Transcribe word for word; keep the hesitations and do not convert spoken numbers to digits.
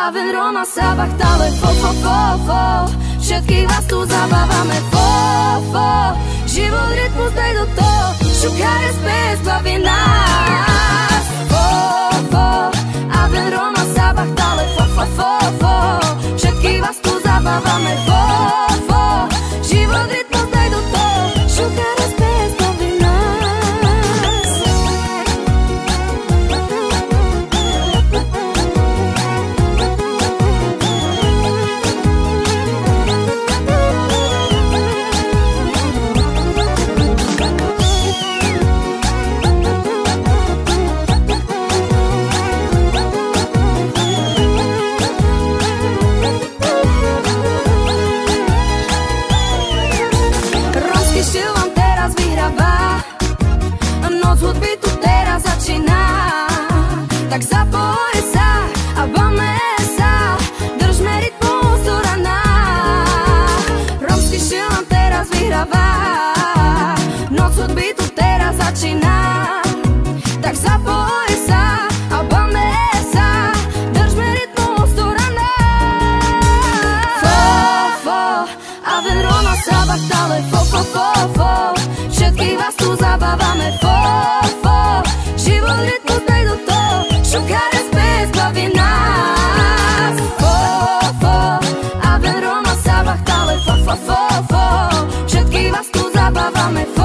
Aven, Roma, Sabach, Tale, fo, fo, fo, fo. Všetkých vás tu zabávame, fo, fo. Život, rytmus, daj do toho. Šukáre, spes, baví nás. Fo, fo. Aven, Roma, Sabach, Tale, fo, fo, fo, fo. Všetkých vás tu zabávame, fo, fo. Život, rytmus, daj do toho. Šukáre, spes, baví nás. Noc hudby tu teraz začíná, tak zapoj sa a bavme sa, držme rytmus do rana. Romský štýl nám teraz vyhráva, noc hudby tu teraz začína, tak zapoj sa a bavme sa, držme rytmus do rana. Fo, fo, Aven, Roma, Sabach, Tale, fo, fo, fo, fo. Všetkých vás tu zabávame, fo, fo. Život, rytmus, daj do toho. Šukáre, spes, baví nás. Fo, fo. Aven, Roma, Sabach, Tale, fo, fo, fo, fo. Všetkých vás tu zabávame,